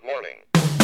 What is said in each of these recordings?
Good morning.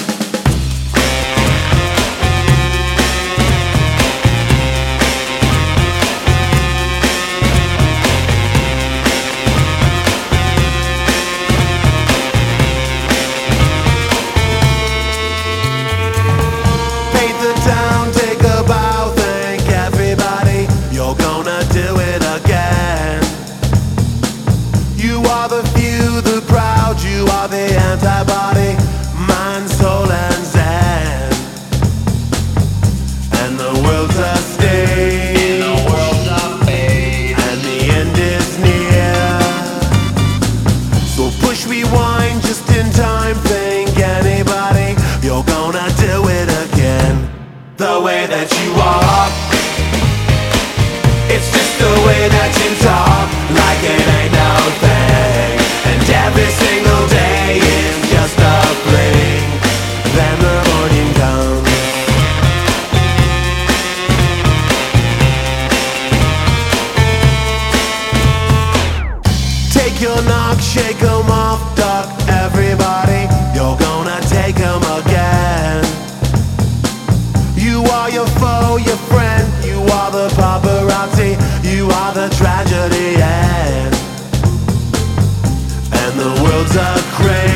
Paint the town, take a bow, thank everybody. You're gonna do it again. You are the few, the proud, you are the antibody, mind, soul, and zen. And the world's a stage, and the end is near. So push rewind just in time, think anybody. You're gonna do it again. The way that you are, it's just the way that you talk, like it ain't no thing. And every single day is just a fling. Then the morning comes. Take your knock, shake 'em off, duck everybody. You're gonna take 'em again. You are your foe, your friend. You are the paparazzi. You are the tragedy end. And the world's a craze.